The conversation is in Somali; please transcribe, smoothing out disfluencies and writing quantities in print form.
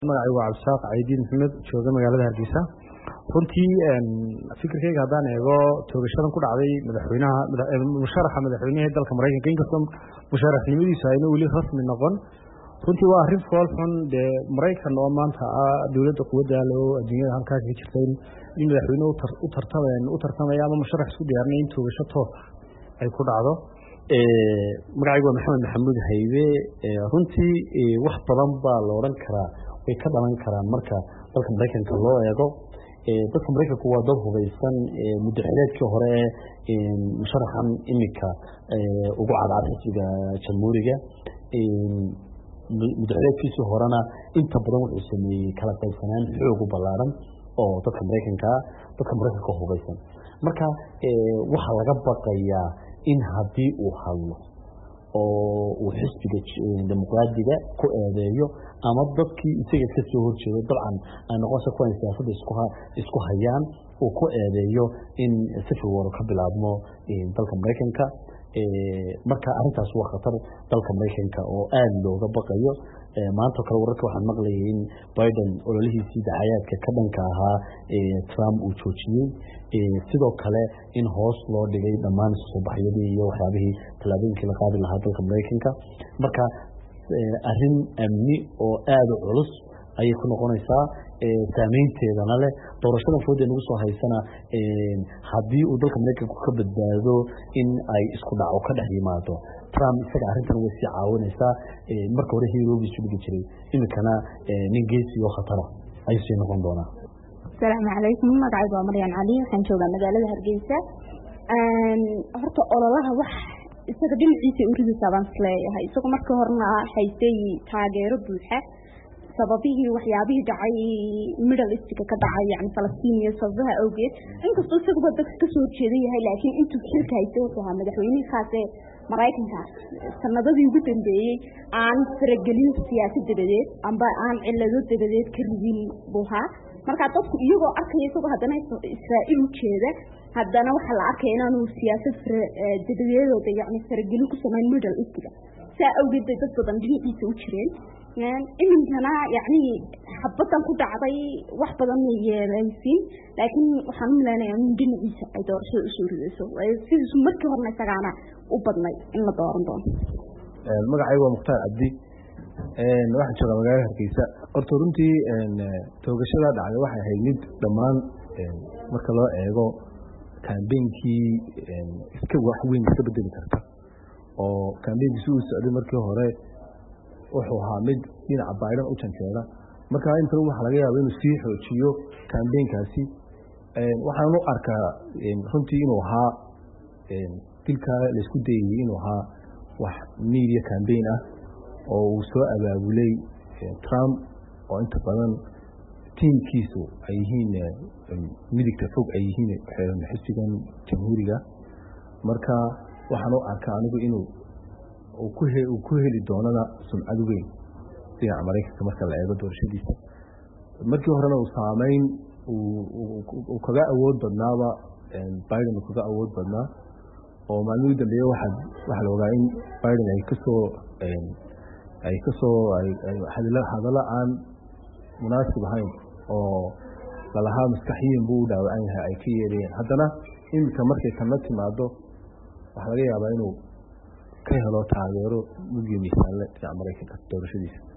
magacaygu waa Cabdisaaq Caydiin Maxamed jooga magaalada Hargeysa. runtii fikirkayga haddaan eego toogashadan ku dhacday musharaxa madaxweynaha dalka Mareykanka inkastoo musharaxnimadiisu ayna weli rasmi noqon, runtii waa arrin fool xun. dee Mareykan oo maanta dowladda quwadda leh oo adduunyada halkaas ka jirta in madaxweynuhu u tartamaya ama musharax isku diyaarinaya in toogasho toos ay ku dhacdo. magacaygu waa Maxamed Maxamuud Haybe. runtii wax badan baa la odhan karaa way ka dhalan karaan marka dalka Mareykanka loo eego. dadka Mareykanku waa dad hubeysan. muddo xileedkii hore musharaxan imika ugu cadcad xisbiga jamhuuriga muddo xileedkiisii horena inta badan wuxuu sameeyey kala qaybsanaan xoog u ballaaran oo dadka Mareykanka hubeysan. marka waxaa laga baqayaa in haddii uu hadlo oo uu xisbiga dimuqraadiga ku eedeeyo ama dadkii isaga ka soo horjeedo dabcan ay noqonayso kuwa siyaasadda isku hayaan uu ku eedeeyo in civil war ka bilaabmo dalka Mareykanka. marka arrintaas waa khatar dalka Mareykanka oo aad looga baqayo. maanta kale wararka waxaan maqlayay in Biden ololihiisii dacayaadka ka dhanka ahaa Trump uu joojiyey, sidoo kale in hoos loo dhigay dhammaan soo baxyadii iyo waxyaabihii tallaabooyinkii la qaadi lahaa dalka Mareykanka. marka arrin amni oo aad u culus ayay ku noqonaysaa, saameynteedana leh. doorashadan fooda nagu soo haysana haddii uu dalka Mareykanka ka badbaado in ay isku dhaco ka dhex yimaado Trump, isaga arrintan way sii caawinaysaa. marka hore hiiroogiisu dhigi jiray imikana nin geesi oo khatara ayuu sii noqon doonaa. asalaamu calaykum, magacaygu waa Maryan Cali, waxaan joogaa magaalada Hargeysa. horta ololaha wax isaga dhinaciisa u ridaysaa baan isleeyahay. isagoo markii horena haystay taageero buuxa sababihii waxyaabihii dhacay Middle East-ka ka dhacay yani Falastiin iyo sababaha awgeed, inkastoo isaguba dadka ka soo jeedan yahay, laakiin intuu xilka haystay wuxuu ahaa madaxweynihii khaas ee Mareykanka sanadadii ugu dambeeyey aan faragelin siyaasad dabadeed amba aan cilado dabadeed ka ridin buu ahaa. marka dadku iyagoo arkaya isagoo haddana Israa'iil u jeeda, haddana waxaa la arkaya inaanu siyaasad dabadeedooda yani faragelin ku samayn Middle East-ka. saa awgeed bay dad badan dhinaciisa u jireen. iminkana yani xabadan ku dhacday wax badan ma yeelaysin, laakiin waxaan u maleynayaa in dhinaciisa ay doorashada u soo ridayso sidiisu markii horena isagaana u badnay in la dooran doono. magacaygu waa Mukhtaar Cabdi, waxaan joogaa magaalada Hargeysa. horta runtii toogashada dhacday waxay ahayd mid dhammaan marka loo eego kaambeynkii wax weyn iska bedeli karta. oo kaambeynkii uu socday markii hore wuxuu ahaa mid dhinaca Biden u janjeera. marka intan waxa laga yaabaa inuu sii xoojiyo kaambeenkaasi. waxaan u arkaa runtii inuu ahaa dilka la isku dayay inuu ahaa wax media campaign ah oo uu soo abaabulay Trump oo inta badan tiimkiisu ay yihiin midigta fog ay yihiin xisbigan jamhuuriga. marka waxaan u arkaa anigu inuu ku heli doonana sumcad weyn dhinaca Mareykanka marka la eego doorashadiisa. markii horena uu saameyn uu kaga awood badnaaba Biden uu kaga awood badnaa, oo maalmihii dambeeye waxaa la ogaa in Biden ay kasoo hadalla aan munaasib ahayn oo lalahaa maskaxiyin buu u dhaawacan yahay ay ka yeedhayeen. haddana iminka markay kana timaado waxaa laga yaabaa inuu ka helo taageero mugii miisaanle dhinaca Mareykanka doorashadiisa.